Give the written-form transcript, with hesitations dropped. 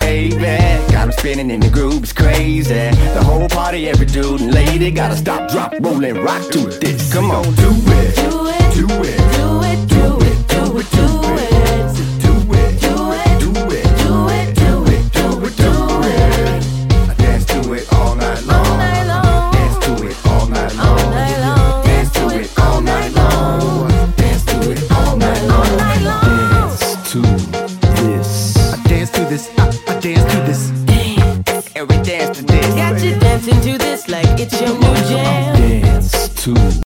baby. Got 'em spinning in the groove, it's crazy. The whole party, every dude and lady gotta stop, drop, roll, and rock to this. Come on, do it, Do it, do it, do it, do it, do it, do it. do it, Do it, do it, do it, do it, do it, do it. I dance to it all night long. All night long. Dance to it all night long. All night long. Dance to it all night long. Dance to it all night long. All night long. Dance to this. I dance to this. I dance to this. And we dance to this. Got you dancing to this like it's your new jam. Dance to